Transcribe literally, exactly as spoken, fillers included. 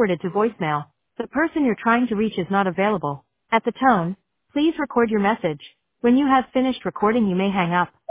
forwarded to voicemail. The person you're trying to reach is not available. At the tone, please record your message. When you have finished recording, you may hang up.